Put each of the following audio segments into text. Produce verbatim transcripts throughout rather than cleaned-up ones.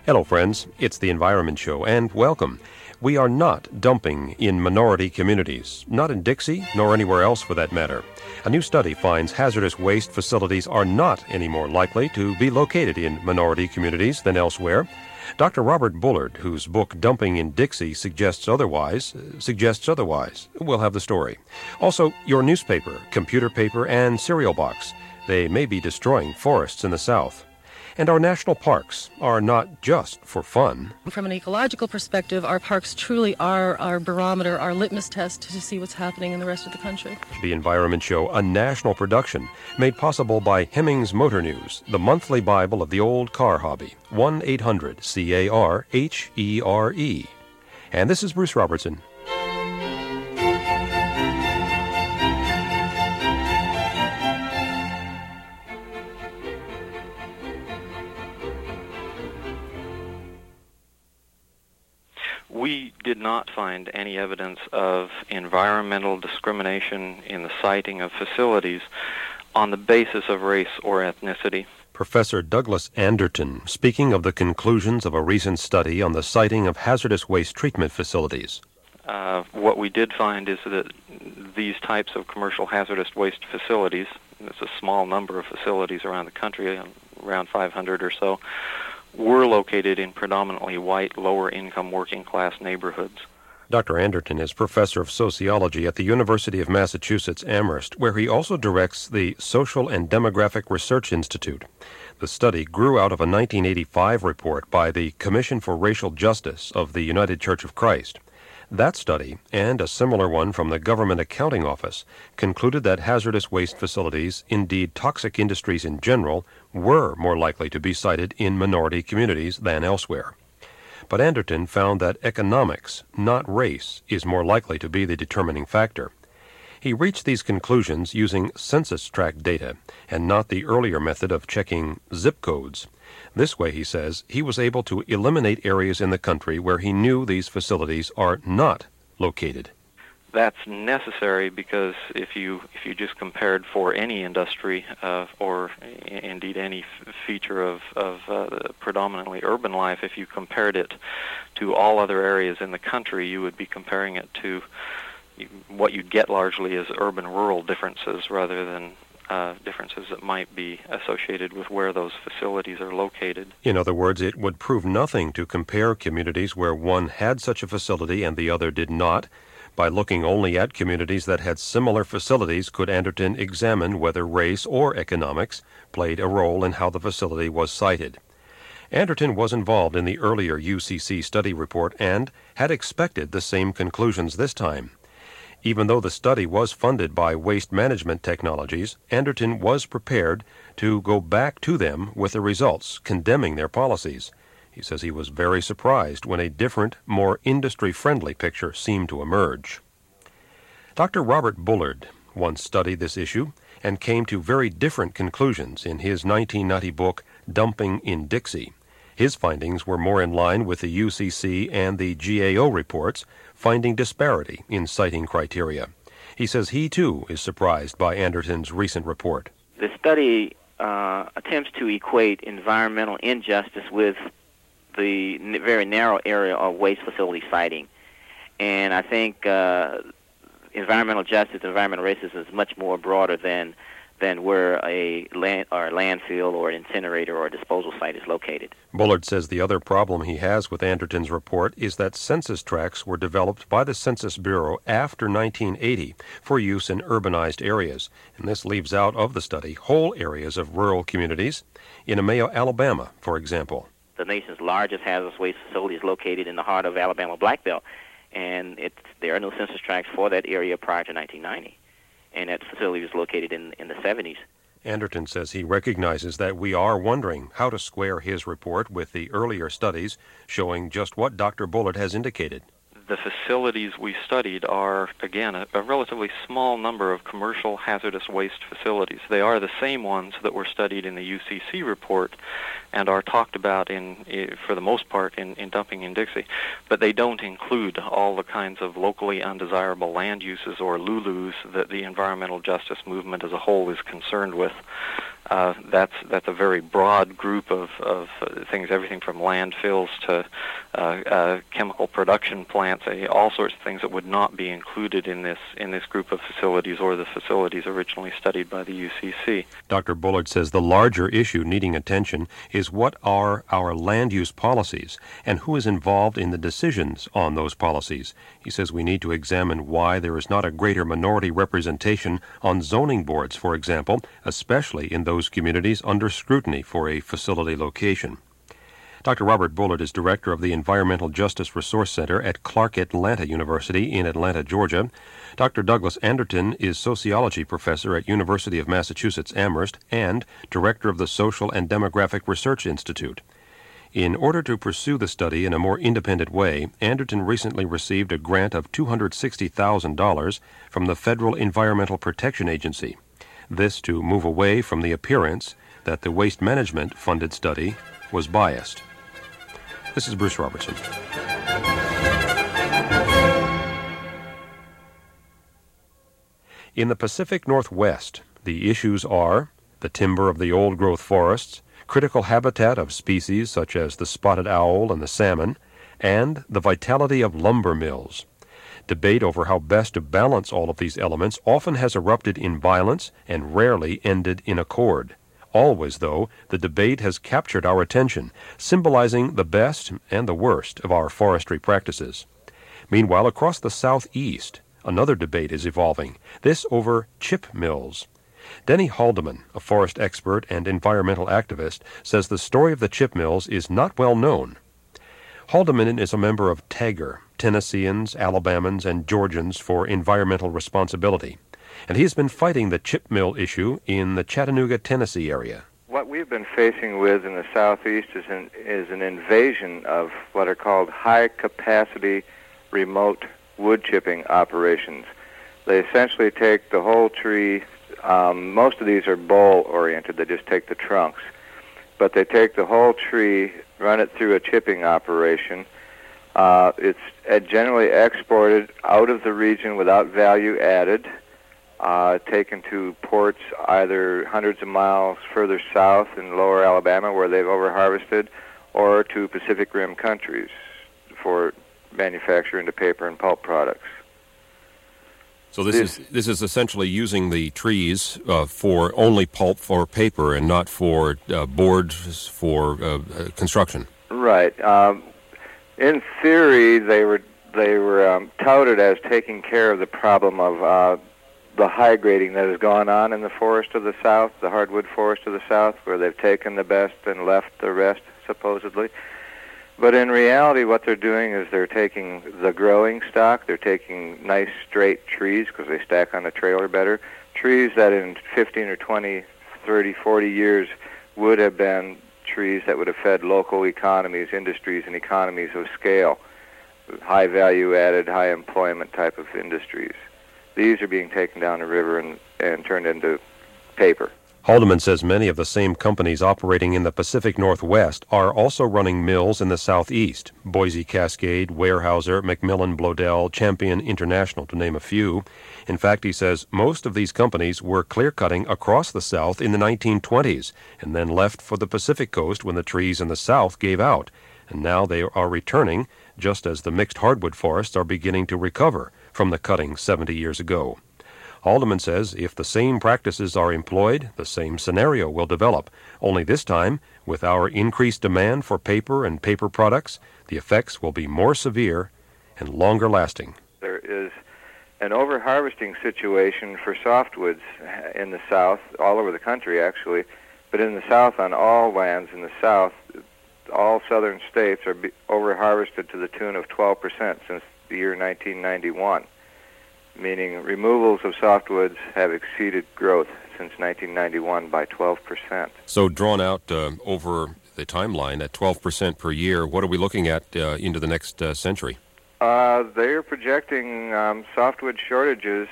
Hello, friends. It's the Environment Show, and welcome. We are not dumping in minority communities, not in Dixie, nor anywhere else for that matter. A new study finds hazardous waste facilities are not any more likely to be located in minority communities than elsewhere. Doctor Robert Bullard, whose book Dumping in Dixie suggests otherwise, uh, suggests otherwise. We'll have the story. Also, your newspaper, computer paper, and cereal box. They may be destroying forests in the South. And our national parks are not just for fun. From an ecological perspective, our parks truly are our barometer, our litmus test to see what's happening in the rest of the country. The Environment Show, a national production made possible by Hemmings Motor News, the monthly Bible of the old car hobby. one eight hundred C A R H E R E. And this is Bruce Robertson. We did not find any evidence of environmental discrimination in the siting of facilities on the basis of race or ethnicity. Professor Douglas Anderton, speaking of the conclusions of a recent study on the siting of hazardous waste treatment facilities. Uh, what we did find is that these types of commercial hazardous waste facilities, it's a small number of facilities around the country, around five hundred or so, were located in predominantly white, lower-income, working-class neighborhoods. Doctor Anderton is professor of sociology at the University of Massachusetts Amherst, where he also directs the Social and Demographic Research Institute. The study grew out of a nineteen eighty-five report by the Commission for Racial Justice of the United Church of Christ. That study, and a similar one from the Government Accounting Office, concluded that hazardous waste facilities, indeed toxic industries in general, were more likely to be sited in minority communities than elsewhere. But Anderton found that economics, not race, is more likely to be the determining factor. He reached these conclusions using census tract data, and not the earlier method of checking zip codes. This way, he says, he was able to eliminate areas in the country where he knew these facilities are not located. That's necessary because if you if you just compared for any industry uh, or indeed any f- feature of, of uh, predominantly urban life, if you compared it to all other areas in the country, you would be comparing it to what you'd get largely as urban-rural differences rather than Uh, differences that might be associated with where those facilities are located. In other words, it would prove nothing to compare communities where one had such a facility and the other did not. By looking only at communities that had similar facilities, could Anderton examine whether race or economics played a role in how the facility was sited. Anderton was involved in the earlier U C C study report and had expected the same conclusions this time. Even though the study was funded by Waste Management Technologies, Anderton was prepared to go back to them with the results, condemning their policies. He says he was very surprised when a different, more industry-friendly picture seemed to emerge. Doctor Robert Bullard once studied this issue and came to very different conclusions in his nineteen ninety book, Dumping in Dixie. His findings were more in line with the U C C and the G A O reports, finding disparity in siting criteria. He says he, too, is surprised by Anderton's recent report. The study uh, attempts to equate environmental injustice with the n- very narrow area of waste facility siting. And I think uh, environmental justice, environmental racism is much more broader than than where a land or a landfill or an incinerator or a disposal site is located. Bullard says the other problem he has with Anderton's report is that census tracts were developed by the Census Bureau after nineteen eighty for use in urbanized areas, and this leaves out of the study whole areas of rural communities, in Ameo, Alabama, for example. The nation's largest hazardous waste facility is located in the heart of Alabama Black Belt, and it's, there are no census tracts for that area prior to nineteen ninety. And that facility was located in, in the seventies. Anderton says he recognizes that we are wondering how to square his report with the earlier studies showing just what Doctor Bullard has indicated. The facilities we studied are, again, a, a relatively small number of commercial hazardous waste facilities. They are the same ones that were studied in the U C C report and are talked about, in, for the most part, in, in Dumping in Dixie. But they don't include all the kinds of locally undesirable land uses or L U L Us that the environmental justice movement as a whole is concerned with. uh, that's that's a very broad group of, of uh, things, everything from landfills to uh, uh, chemical production plants, uh, all sorts of things that would not be included in this in this group of facilities or the facilities originally studied by the U C C. Doctor Bullard says the larger issue needing attention is what are our land use policies and who is involved in the decisions on those policies. He says we need to examine why there is not a greater minority representation on zoning boards, for example, especially in those communities under scrutiny for a facility location. Doctor Robert Bullard is director of the Environmental Justice Resource Center at Clark Atlanta University in Atlanta, Georgia. Doctor Douglas Anderton is sociology professor at University of Massachusetts Amherst and director of the Social and Demographic Research Institute. In order to pursue the study in a more independent way, Anderton recently received a grant of two hundred sixty thousand dollars from the Federal Environmental Protection Agency. This to move away from the appearance that the waste management funded study was biased. This is Bruce Robertson. In the Pacific Northwest, the issues are the timber of the old-growth forests, critical habitat of species such as the spotted owl and the salmon, and the vitality of lumber mills. Debate over how best to balance all of these elements often has erupted in violence and rarely ended in accord. Always, though, the debate has captured our attention, symbolizing the best and the worst of our forestry practices. Meanwhile, across the southeast, another debate is evolving, this over chip mills. Denny Haldeman, a forest expert and environmental activist, says the story of the chip mills is not well known. Haldeman is a member of TAGR, Tennesseans, Alabamans, and Georgians for Environmental Responsibility, and he has been fighting the chip mill issue in the Chattanooga, Tennessee area. What we've been facing with in the southeast is an, is an invasion of what are called high-capacity remote wood chipping operations. They essentially take the whole tree. Um, most of these are bowl-oriented. They just take the trunks. But they take the whole tree, run it through a chipping operation. Uh, it's uh, generally exported out of the region without value added, uh, taken to ports either hundreds of miles further south in lower Alabama where they've over-harvested, or to Pacific Rim countries for manufacture into paper and pulp products. So this, this is this is essentially using the trees uh, for only pulp for paper and not for uh, boards for uh, uh, construction. Right. Um, in theory, they were they were um, touted as taking care of the problem of uh, the high grading that has gone on in the forest of the South, the hardwood forest of the South, where they've taken the best and left the rest, supposedly. But in reality, what they're doing is they're taking the growing stock, they're taking nice straight trees because they stack on the trailer better, trees that in fifteen or twenty, thirty, forty years would have been trees that would have fed local economies, industries, and economies of scale, high value added, high employment type of industries. These are being taken down the river and, and turned into paper. Haldeman says many of the same companies operating in the Pacific Northwest are also running mills in the Southeast, Boise Cascade, Weyerhaeuser, McMillan Blodell, Champion International, to name a few. In fact, he says most of these companies were clear-cutting across the South in the nineteen twenties and then left for the Pacific Coast when the trees in the South gave out. And now they are returning, just as the mixed hardwood forests are beginning to recover from the cutting seventy years ago. Haldeman says if the same practices are employed, the same scenario will develop. Only this time, with our increased demand for paper and paper products, the effects will be more severe and longer lasting. There is an over-harvesting situation for softwoods in the South, all over the country actually, but in the South, on all lands in the South, all southern states are over-harvested to the tune of twelve percent since the year nineteen ninety-one. Meaning removals of softwoods have exceeded growth since nineteen ninety-one by twelve percent. So drawn out uh, over the timeline at twelve percent per year, what are we looking at uh, into the next uh, century? Uh, they're projecting um, softwood shortages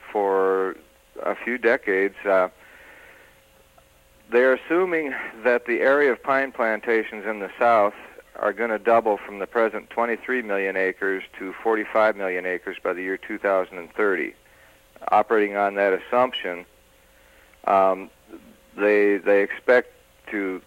for a few decades. Uh, they're assuming that the area of pine plantations in the South are going to double from the present twenty-three million acres to forty-five million acres by the year two thousand thirty. Operating on that assumption, um, they they expect to.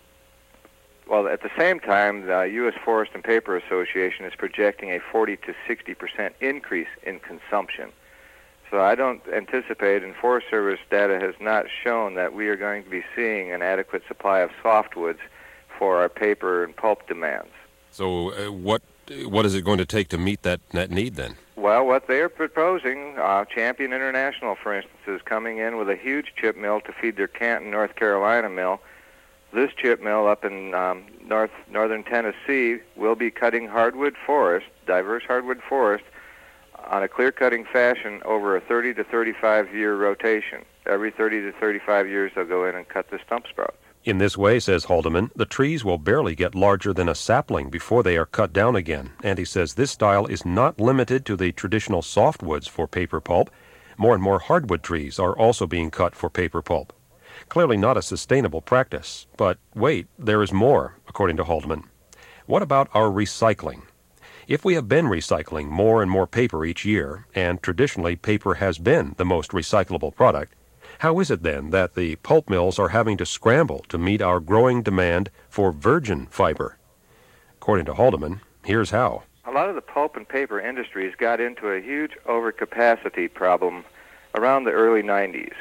Well, at the same time, the U S Forest and Paper Association is projecting a forty to sixty percent increase in consumption. So I don't anticipate, and Forest Service data has not shown that we are going to be seeing an adequate supply of softwoods for our paper and pulp demands. So uh, what what is it going to take to meet that, that need then? Well, what they are proposing, uh, Champion International, for instance, is coming in with a huge chip mill to feed their Canton, North Carolina mill. This chip mill up in um, north northern Tennessee will be cutting hardwood forest, diverse hardwood forest, on a clear-cutting fashion over a thirty to thirty-five year rotation. Every thirty to thirty-five years, they'll go in and cut the stump sprouts. In this way, says Haldeman, the trees will barely get larger than a sapling before they are cut down again. And he says this style is not limited to the traditional softwoods for paper pulp. More and more hardwood trees are also being cut for paper pulp. Clearly not a sustainable practice. But wait, there is more, according to Haldeman. What about our recycling? If we have been recycling more and more paper each year, and traditionally paper has been the most recyclable product, how is it then that the pulp mills are having to scramble to meet our growing demand for virgin fiber? According to Haldeman, here's how. A lot of the pulp and paper industries got into a huge overcapacity problem around the early nineties.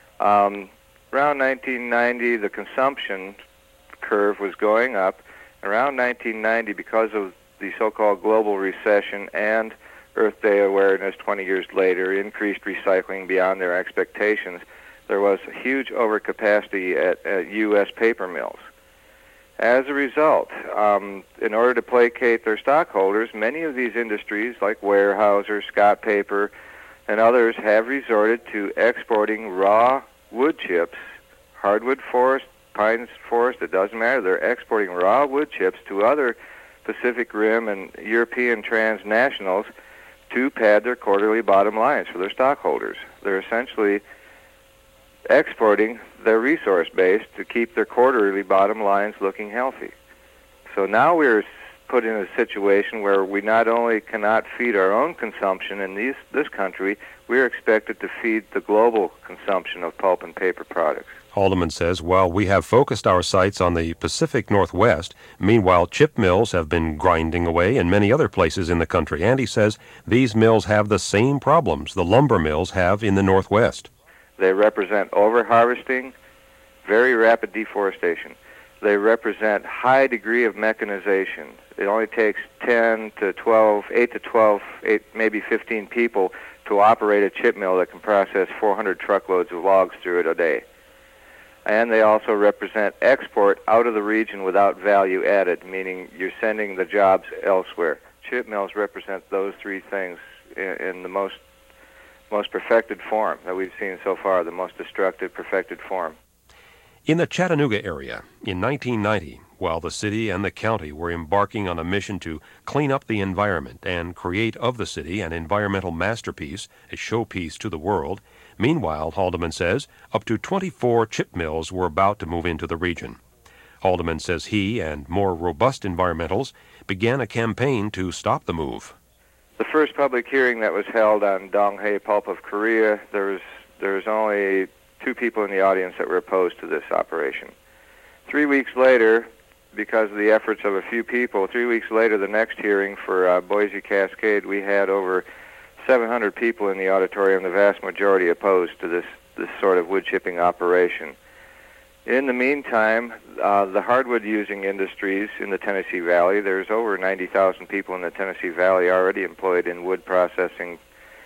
Um, around nineteen ninety, the consumption curve was going up. Around nineteen ninety, because of the so-called global recession and Earth Day awareness twenty years later, increased recycling beyond their expectations, there was a huge overcapacity at, at U S paper mills. As a result, um, in order to placate their stockholders, many of these industries, like Weyerhaeuser, Scott Paper, and others, have resorted to exporting raw wood chips, hardwood forest, pine forest, it doesn't matter. They're exporting raw wood chips to other Pacific Rim and European transnationals to pad their quarterly bottom lines for their stockholders. They're essentially exporting their resource base to keep their quarterly bottom lines looking healthy. So now we're put in a situation where we not only cannot feed our own consumption in these, this country, we're expected to feed the global consumption of pulp and paper products. Haldeman says while we have focused our sights on the Pacific Northwest, meanwhile chip mills have been grinding away in many other places in the country. And he says these mills have the same problems the lumber mills have in the Northwest. They represent over-harvesting, very rapid deforestation. They represent high degree of mechanization. It only takes ten to twelve, eight to twelve, eight, maybe fifteen people to operate a chip mill that can process four hundred truckloads of logs through it a day. And they also represent export out of the region without value added, meaning you're sending the jobs elsewhere. Chip mills represent those three things in, in the most most perfected form that we've seen so far, the most destructive, perfected form. In the Chattanooga area, in nineteen ninety, while the city and the county were embarking on a mission to clean up the environment and create of the city an environmental masterpiece, a showpiece to the world, meanwhile, Haldeman says, up to twenty-four chip mills were about to move into the region. Haldeman says he and more robust environmentals began a campaign to stop the move. The first public hearing that was held on Donghae Pulp of Korea, there was, there was only two people in the audience that were opposed to this operation. Three weeks later, because of the efforts of a few people, three weeks later, the next hearing for uh, Boise Cascade, we had over seven hundred people in the auditorium, the vast majority opposed to this, this sort of wood chipping operation. In the meantime, uh, the hardwood-using industries in the Tennessee Valley, there's over ninety thousand people in the Tennessee Valley already employed in wood processing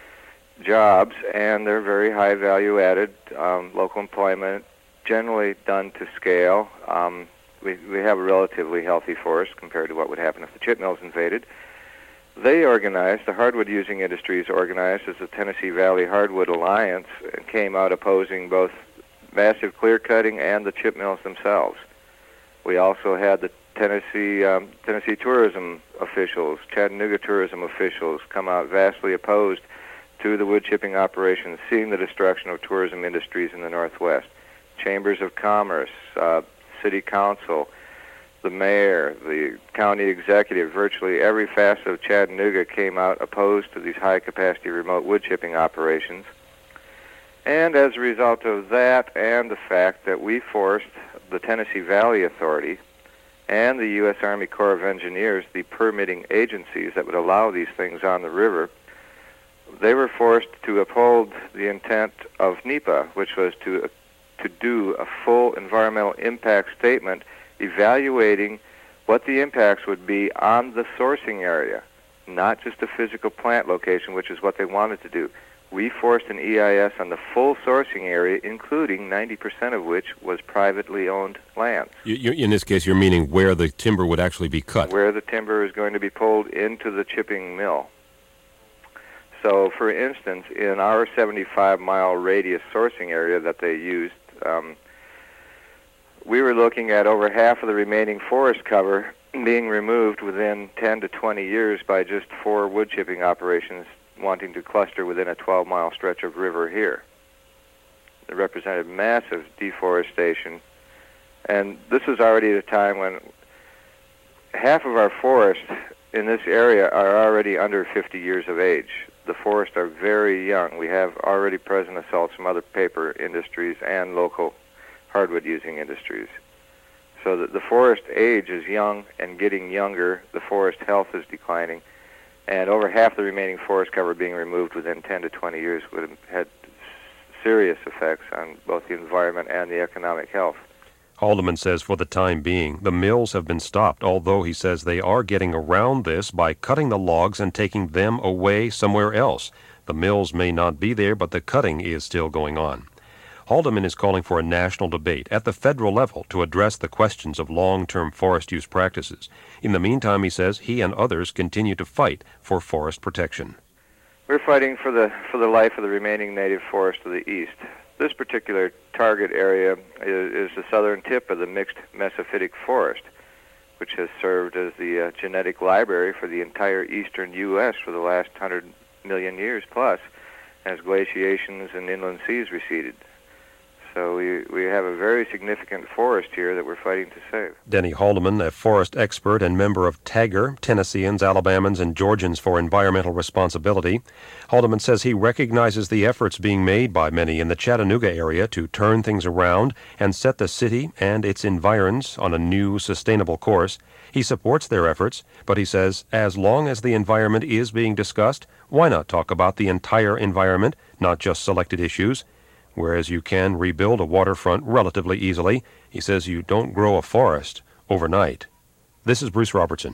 jobs, and they're very high value-added um, local employment, generally done to scale. Um, we, we have a relatively healthy forest compared to what would happen if the chip mills invaded. They organized, the hardwood-using industries organized as the Tennessee Valley Hardwood Alliance, and came out opposing both massive clear-cutting and the chip mills themselves. We also had the Tennessee um, Tennessee tourism officials, Chattanooga tourism officials, come out vastly opposed to the wood chipping operations, seeing the destruction of tourism industries in the Northwest. Chambers of Commerce, uh, City Council, the mayor, the county executive, virtually every facet of Chattanooga came out opposed to these high-capacity remote wood chipping operations. And as a result of that and the fact that we forced the Tennessee Valley Authority and the U S Army Corps of Engineers, the permitting agencies that would allow these things on the river, they were forced to uphold the intent of NEPA, which was to to do a full environmental impact statement evaluating what the impacts would be on the sourcing area, not just a physical plant location, which is what they wanted to do. We forced an E I S on the full sourcing area, including ninety percent of which was privately owned land. You, you, in this case, you're meaning where the timber would actually be cut. Where the timber is going to be pulled into the chipping mill. So, for instance, in our seventy-five mile radius sourcing area that they used, um, we were looking at over half of the remaining forest cover being removed within ten to twenty years by just four wood chipping operations wanting to cluster within a twelve mile stretch of river here. It represented massive deforestation, and this is already at a time when half of our forests in this area are already under fifty years of age. The forests are very young. We have already present assaults from other paper industries and local hardwood-using industries. So that the forest age is young and getting younger, the forest health is declining, and over half the remaining forest cover being removed within ten to twenty years would have had serious effects on both the environment and the economic health. Haldeman says for the time being, the mills have been stopped, although he says they are getting around this by cutting the logs and taking them away somewhere else. The mills may not be there, but the cutting is still going on. Haldeman is calling for a national debate at the federal level to address the questions of long-term forest use practices. In the meantime, he says, he and others continue to fight for forest protection. We're fighting for the for the life of the remaining native forest of the East. This particular target area is, is the southern tip of the mixed mesophytic forest, which has served as the uh, genetic library for the entire eastern U S for the last one hundred million years plus, as glaciations and inland seas receded. So we, we have a very significant forest here that we're fighting to save. Denny Haldeman, a forest expert and member of TAGR, Tennesseans, Alabamans, and Georgians for Environmental Responsibility. Haldeman says he recognizes the efforts being made by many in the Chattanooga area to turn things around and set the city and its environs on a new, sustainable course. He supports their efforts, but he says as long as the environment is being discussed, why not talk about the entire environment, not just selected issues? Whereas you can rebuild a waterfront relatively easily, he says you don't grow a forest overnight. This is Bruce Robertson.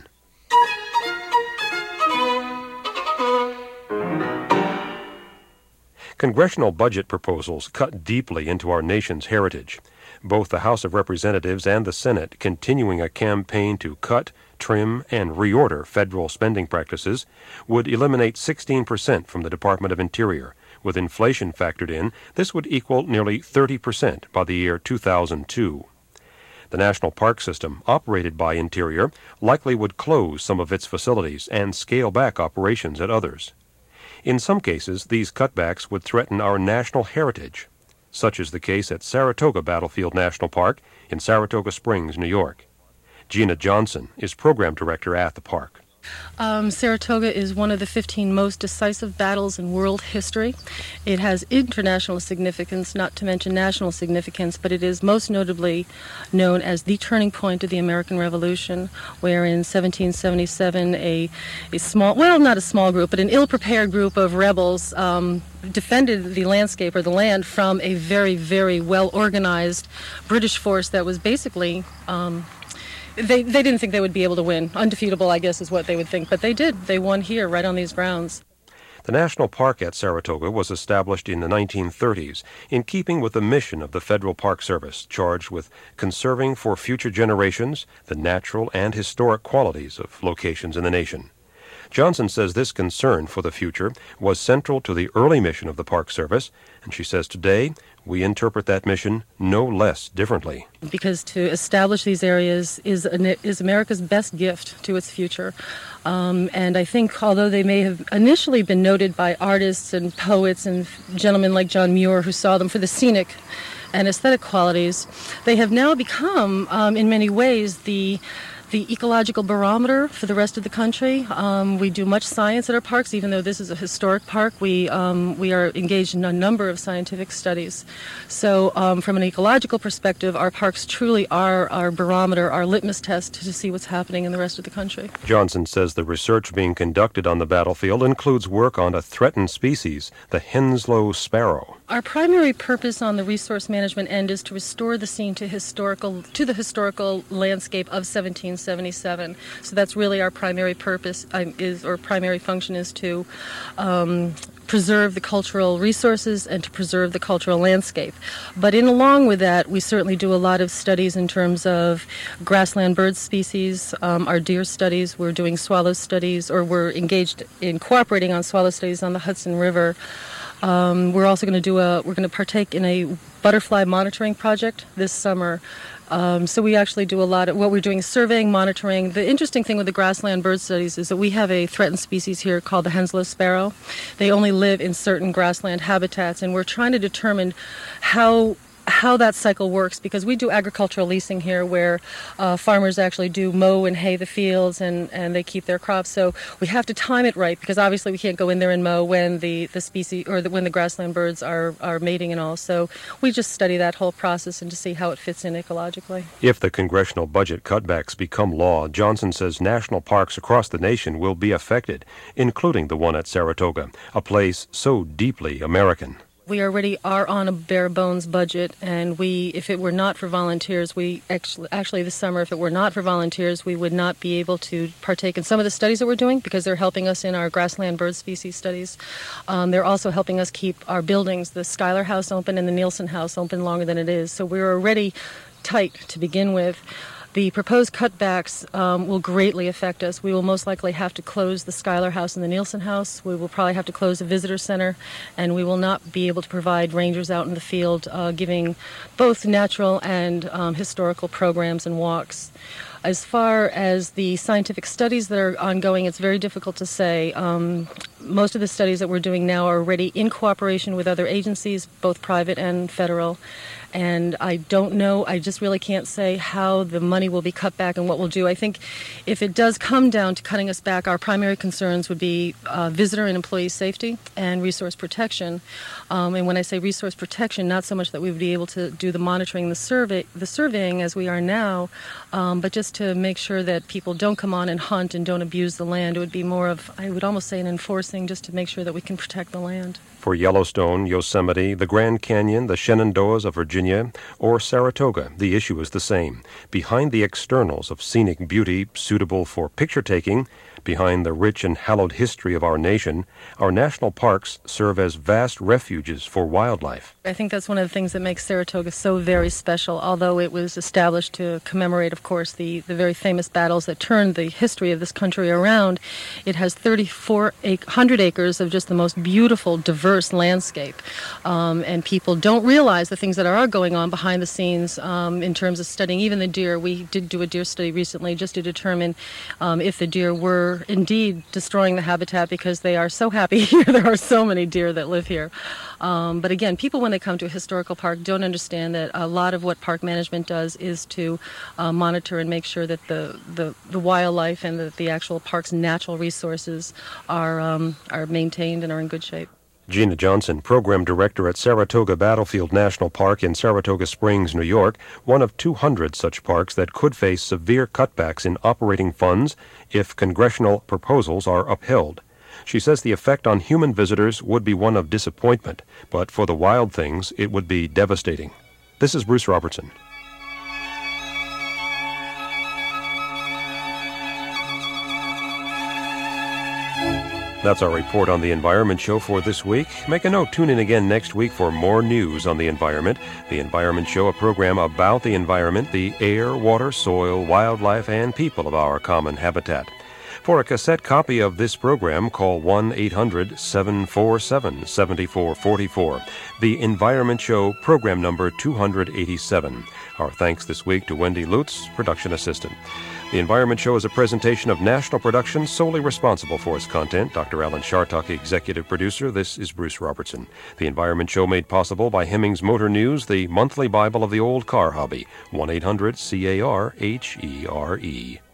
Congressional budget proposals cut deeply into our nation's heritage. Both the House of Representatives and the Senate continuing a campaign to cut, trim, and reorder federal spending practices would eliminate sixteen percent from the Department of Interior. With inflation factored in, this would equal nearly thirty percent by the year two thousand two. The National Park System, operated by Interior, likely would close some of its facilities and scale back operations at others. In some cases, these cutbacks would threaten our national heritage. Such is the case at Saratoga Battlefield National Park in Saratoga Springs, New York. Gina Johnson is program director at the park. Um, Saratoga is one of the fifteen most decisive battles in world history. It has international significance, not to mention national significance, but it is most notably known as the turning point of the American Revolution, where in seventeen seventy-seven a, a small, well, not a small group, but an ill-prepared group of rebels um, defended the landscape or the land from a very, very well-organized British force that was basically... Um, They they didn't think they would be able to win. Undefeatable, I guess, is what they would think. But they did. They won here, right on these grounds. The National Park at Saratoga was established in the nineteen thirties in keeping with the mission of the Federal Park Service, charged with conserving for future generations the natural and historic qualities of locations in the nation. Johnson says this concern for the future was central to the early mission of the Park Service, and she says today we interpret that mission no less differently. Because to establish these areas is an, is America's best gift to its future. Um, and I think although they may have initially been noted by artists and poets and gentlemen like John Muir who saw them for the scenic and aesthetic qualities, they have now become, um, in many ways, the the ecological barometer for the rest of the country. Um, we do much science at our parks, even though this is a historic park. We um, we are engaged in a number of scientific studies. So um, from an ecological perspective, our parks truly are our barometer, our litmus test to see what's happening in the rest of the country. Johnson says the research being conducted on the battlefield includes work on a threatened species, the Henslow sparrow. Our primary purpose on the resource management end is to restore the scene to historical to the historical landscape of seventeen seventy-seven. So that's really our primary purpose um, is or primary function is to um, preserve the cultural resources and to preserve the cultural landscape. But in along with that, we certainly do a lot of studies in terms of grassland bird species, um, our deer studies. We're doing swallow studies, or we're engaged in cooperating on swallow studies on the Hudson River. Um, we're also going to do a, we're going to partake in a butterfly monitoring project this summer. Um, so we actually do a lot of, what we're doing is surveying, monitoring. The interesting thing with the grassland bird studies is that we have a threatened species here called the Henslow sparrow. They only live in certain grassland habitats, and we're trying to determine how how that cycle works, because we do agricultural leasing here where uh, farmers actually do mow and hay the fields and, and they keep their crops. So we have to time it right, because obviously we can't go in there and mow when the, the species or the, when the grassland birds are, are mating and all. So we just study that whole process and to see how it fits in ecologically. If the congressional budget cutbacks become law, Johnson says national parks across the nation will be affected, including the one at Saratoga, a place so deeply American. We already are on a bare bones budget, and we, if it were not for volunteers, we actually, actually this summer, if it were not for volunteers, we would not be able to partake in some of the studies that we're doing, because they're helping us in our grassland bird species studies. Um, they're also helping us keep our buildings, the Schuyler House open and the Nielsen House open longer than it is. So we're already tight to begin with. The proposed cutbacks um, will greatly affect us. We will most likely have to close the Schuyler House and the Nielsen House. We will probably have to close the visitor center, and we will not be able to provide rangers out in the field uh, giving both natural and um, historical programs and walks. As far as the scientific studies that are ongoing, it's very difficult to say. Um, most of the studies that we're doing now are already in cooperation with other agencies, both private and federal. And I don't know, I just really can't say how the money will be cut back and what we'll do. I think if it does come down to cutting us back, our primary concerns would be uh, visitor and employee safety and resource protection. Um, and when I say resource protection, not so much that we would be able to do the monitoring, the survey, the surveying as we are now, um, but just to make sure that people don't come on and hunt and don't abuse the land. It would be more of, I would almost say, an enforcing, just to make sure that we can protect the land. For Yellowstone, Yosemite, the Grand Canyon, the Shenandoahs of Virginia, or Saratoga, the issue is the same. Behind the externals of scenic beauty suitable for picture-taking, behind the rich and hallowed history of our nation, our national parks serve as vast refuges for wildlife. I think that's one of the things that makes Saratoga so very special, although it was established to commemorate, of course, the, the very famous battles that turned the history of this country around. It has thirty-four hundred acres of just the most beautiful, diverse landscape. Um, and people don't realize the things that are going on behind the scenes um, in terms of studying even the deer. We did do a deer study recently just to determine um, if the deer were indeed destroying the habitat, because they are so happy here. There are so many deer that live here. Um, but again, people when they come to a historical park don't understand that a lot of what park management does is to uh, monitor and make sure that the, the, the wildlife and the, the actual park's natural resources are, um, are maintained and are in good shape. Gina Johnson, Program Director at Saratoga Battlefield National Park in Saratoga Springs, New York, one of two hundred such parks that could face severe cutbacks in operating funds if congressional proposals are upheld. She says the effect on human visitors would be one of disappointment, but for the wild things, it would be devastating. This is Bruce Robertson. That's our report on the Environment Show for this week. Make a note, tune in again next week for more news on the environment. The Environment Show, a program about the environment, the air, water, soil, wildlife, and people of our common habitat. For a cassette copy of this program, call one eight hundred seven four seven seven four four four. The Environment Show, program number two eighty-seven. Our thanks this week to Wendy Lutz, production assistant. The Environment Show is a presentation of National Productions, solely responsible for its content. Doctor Alan Shartok, executive producer. This is Bruce Robertson. The Environment Show made possible by Hemmings Motor News, the monthly Bible of the old car hobby. one eight hundred C A R H E R E.